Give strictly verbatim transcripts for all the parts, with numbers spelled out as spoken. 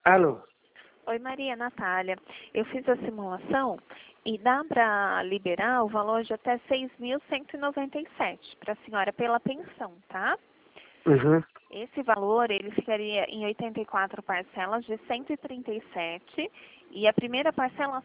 Alô? Oi, Maria Natália. Eu fiz a simulação e dá para liberar o valor de até seis mil cento e noventa e sete para a senhora pela pensão, tá? Uhum. Esse valor, ele ficaria em oitenta e quatro parcelas de cento e trinta e sete e a primeira parcela...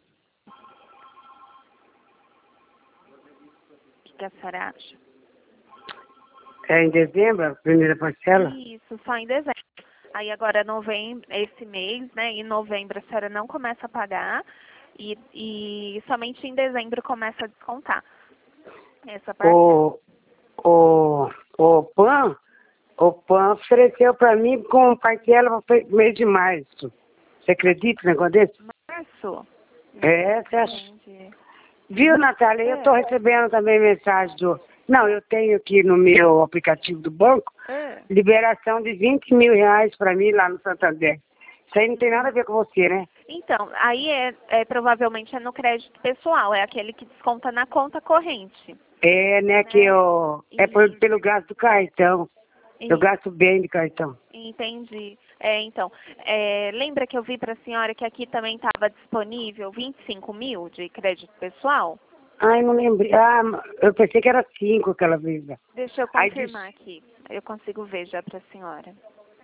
O que, que a senhora acha? É em dezembro, a primeira parcela? Isso, só em dezembro. Aí agora novembro, esse mês, né, em novembro a senhora não começa a pagar e, e somente em dezembro começa a descontar essa parcela. O, o, o PAN, o PAN ofereceu para mim com parcela para mês de março. Você acredita no negócio desse? Março? É, você acha? Entendi. Viu, Natália? Eu estou É. recebendo também mensagem do... Não, eu tenho aqui no meu aplicativo do banco É. liberação de vinte mil reais para mim lá no Santander. Isso aí não tem nada a ver com você, né? Então, aí é, é provavelmente é no crédito pessoal, é aquele que desconta na conta corrente. É, né, que eu... É por, Isso. pelo gasto do cartão. Eu E- gasto bem de cartão. Entendi. É, então, é, lembra que eu vi para a senhora que aqui também estava disponível vinte e cinco mil de crédito pessoal? Ai, não lembrei. Ah, eu pensei que era cinco aquela vez. Né? Deixa eu Aí confirmar aqui. Eu consigo ver já para a senhora.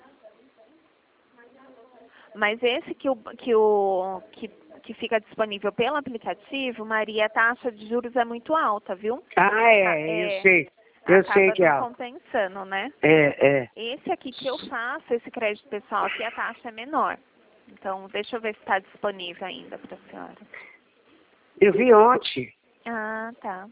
Mas esse que, o, que, o, que, que fica disponível pelo aplicativo, Maria, a taxa de juros é muito alta, viu? Ah, é, eu É, sei. Eu sei acaba que é não alto. compensando, né? É, é. Esse aqui que eu faço, esse crédito pessoal aqui, a taxa é menor. Então, deixa eu ver se está disponível ainda para a senhora. Eu vi ontem. Ah, tá.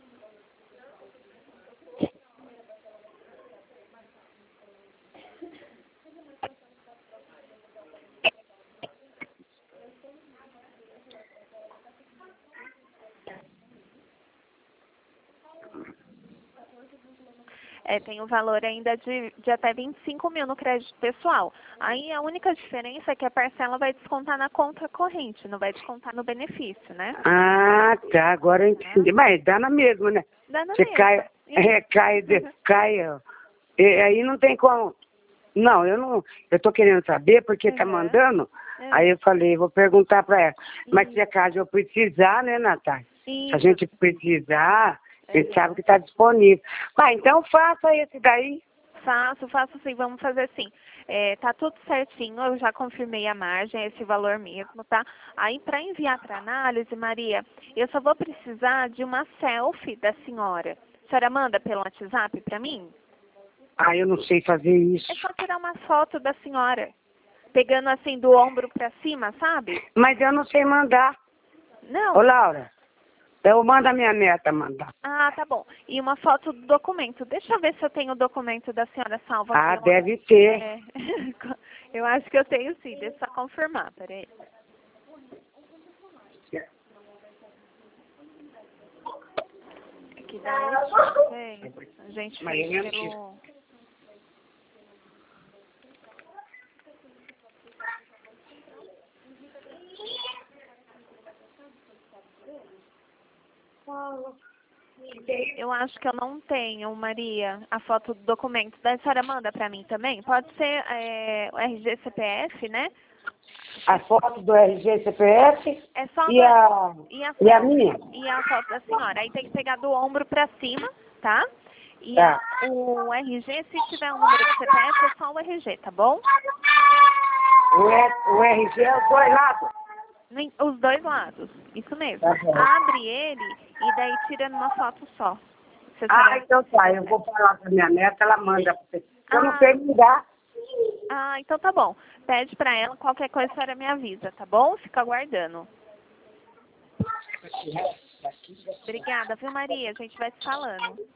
É, tem o valor ainda de, de até vinte e cinco mil no crédito pessoal. Aí a única diferença é que a parcela vai descontar na conta corrente, não vai descontar no benefício, né? Ah, tá. Agora eu entendi. Mas dá na mesma, né? Dá na Você cai, mesma. é, cai, de, cai, ó. E aí não tem como. Não, eu não. Eu tô querendo saber porque tá Uhum. mandando. É. Aí eu falei, vou perguntar pra ela. Mas se Isso. acaso eu precisar, né, Natália? Se a Isso. gente precisar, a gente Uhum. sabe que tá disponível. Vai, então faça esse daí. Faço, faço sim, vamos fazer assim. É, tá tudo certinho, eu já confirmei a margem, é esse valor mesmo, tá? Aí para enviar para análise, Maria, eu só vou precisar de uma selfie da senhora. A senhora manda pelo WhatsApp para mim? Ah, eu não sei fazer isso. É só tirar uma foto da senhora, pegando assim do ombro para cima, sabe? Mas eu não sei mandar. Ô, Não? Laura, eu mando a minha neta mandar. Ah, tá bom. E uma foto do documento. Deixa eu ver se eu tenho o documento da senhora salvo Ah, aqui. deve ter. É, eu acho que eu tenho sim, deixa eu só confirmar, peraí. Que daí, sei, a gente Mas fez eu não pelo... Eu acho que eu não tenho, Maria, a foto do documento. Da senhora manda pra mim também? Pode ser é, o R G C P F, né? A foto do R G C P F É só e da... a, E a, e a selfie, minha. e a foto da senhora. Aí tem que pegar do ombro pra cima, tá? E a, Tá. o R G, se tiver um número de C P F, é só o R G, tá bom? O, R- o R G é os dois lados. Nem- Os dois lados, isso mesmo. Tá bom. Abre ele e daí tira numa foto só. Se a Ah, senhora então tá. der Eu certo. vou falar com a minha neta, ela manda pra você. Eu não sei Ah, mudar. ah, então tá bom. Pede pra ela, qualquer coisa a senhora me avisa, tá bom? Fica aguardando. Obrigada, viu, Maria? A gente vai se falando.